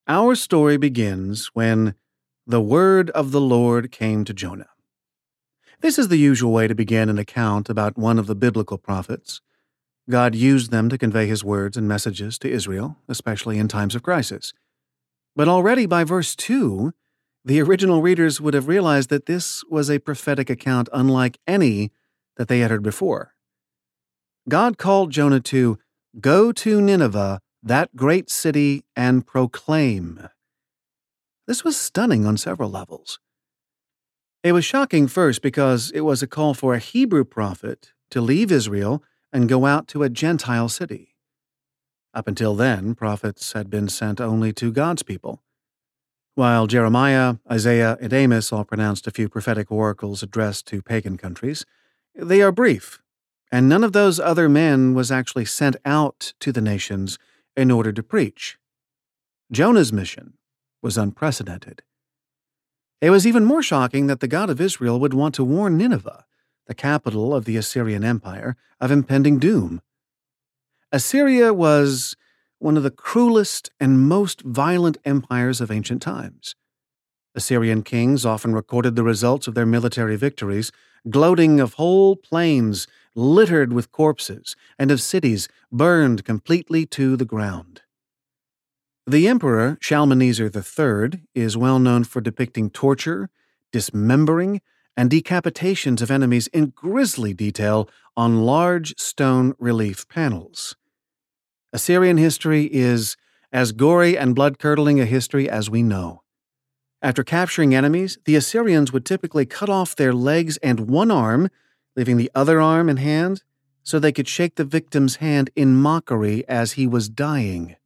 Our story begins when the word of the Lord came to Jonah. This is the usual way to begin an account about one of the biblical prophets. God used them to convey his words and messages to Israel, especially in times of crisis. But already by verse 2, the original readers would have realized that this was a prophetic account unlike any that they had heard before. God called Jonah to go to Nineveh, that great city, and proclaim. This was stunning on several levels. It was shocking first because it was a call for a Hebrew prophet to leave Israel and go out to a Gentile city. Up until then, prophets had been sent only to God's people. While Jeremiah, Isaiah, and Amos all pronounced a few prophetic oracles addressed to pagan countries, they are brief, and none of those other men was actually sent out to the nations in order to preach. Jonah's mission was unprecedented. It was even more shocking that the God of Israel would want to warn Nineveh, the capital of the Assyrian Empire, of impending doom. Assyria was one of the cruelest and most violent empires of ancient times. Assyrian kings often recorded the results of their military victories, gloating of whole plains littered with corpses and of cities burned completely to the ground. The emperor, Shalmaneser III, is well known for depicting torture, dismembering, and decapitations of enemies in grisly detail on large stone relief panels. Assyrian history is as gory and blood-curdling a history as we know. After capturing enemies, the Assyrians would typically cut off their legs and one arm, leaving the other arm and hand, so they could shake the victim's hand in mockery as he was dying.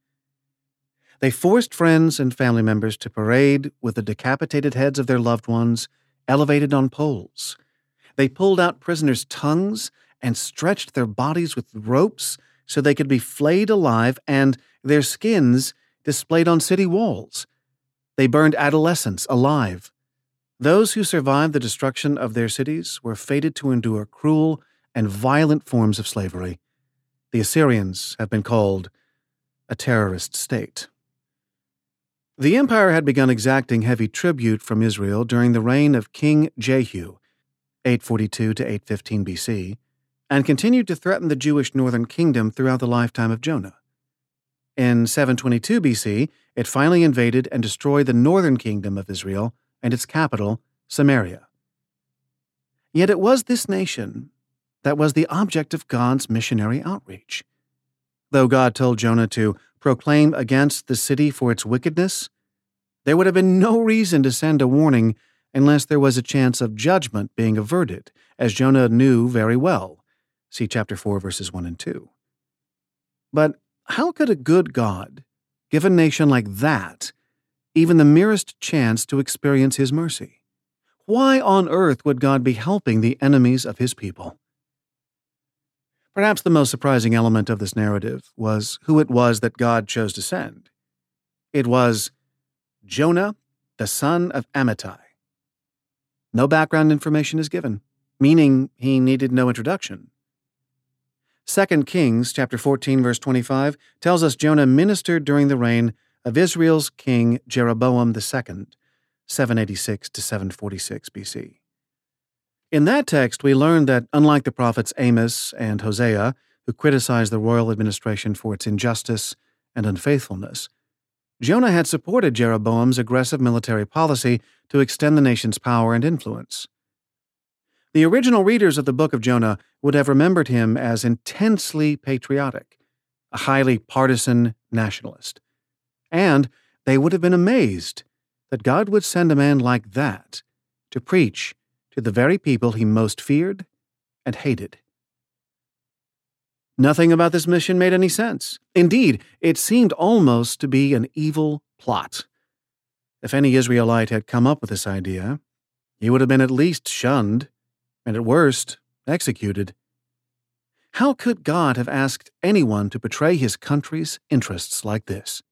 They forced friends and family members to parade with the decapitated heads of their loved ones elevated on poles. They pulled out prisoners' tongues and stretched their bodies with ropes so they could be flayed alive and their skins displayed on city walls. They burned adolescents alive. Those who survived the destruction of their cities were fated to endure cruel and violent forms of slavery. The Assyrians have been called a terrorist state. The empire had begun exacting heavy tribute from Israel during the reign of King Jehu, 842 to 815 BC, and continued to threaten the Jewish northern kingdom throughout the lifetime of Jonah. In 722 BC, it finally invaded and destroyed the northern kingdom of Israel and its capital, Samaria. Yet it was this nation that was the object of God's missionary outreach. Though God told Jonah to proclaim against the city for its wickedness, there would have been no reason to send a warning unless there was a chance of judgment being averted, as Jonah knew very well. See chapter 4, verses 1 and 2. But how could a good God give a nation like that even the merest chance to experience his mercy? Why on earth would God be helping the enemies of his people? Perhaps the most surprising element of this narrative was who it was that God chose to send. It was Jonah, the son of Amittai. No background information is given, meaning he needed no introduction. 2 Kings chapter 14, verse 25 tells us Jonah ministered during the reign of Israel's king Jeroboam II, 786 to 746 BC. In that text, we learn that unlike the prophets Amos and Hosea, who criticized the royal administration for its injustice and unfaithfulness, Jonah had supported Jeroboam's aggressive military policy to extend the nation's power and influence. The original readers of the book of Jonah would have remembered him as intensely patriotic, a highly partisan nationalist. And they would have been amazed that God would send a man like that to preach to the very people he most feared and hated. Nothing about this mission made any sense. Indeed, it seemed almost to be an evil plot. If any Israelite had come up with this idea, he would have been at least shunned, and at worst, executed. How could God have asked anyone to betray his country's interests like this?